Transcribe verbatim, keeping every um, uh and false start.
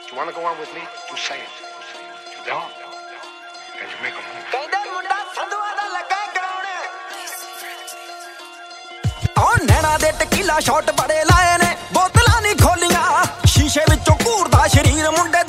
You wanna go on with me? You say it. You don't? Then you make a move. ਕਹਿੰਦੇ ਮੁੰਡਾ ਸੰਧੂਆਂ ਦਾ ਲੱਗਾ ਕਰਾਉਣੇ ਆ ਨੈਣਾ ਦੇ ਟਕੀਲਾ ਸ਼ਾਟ ਬੜੇ ਲਾਏ ਨੇ ਬੋਤਲਾਂ ਨਹੀਂ ਖੋਲੀਆਂ ਸ਼ੀਸ਼ੇ ਵਿੱਚੋਂ ਘੂਰਦਾ ਸ਼ਰੀਰ ਮੁੰਡੇ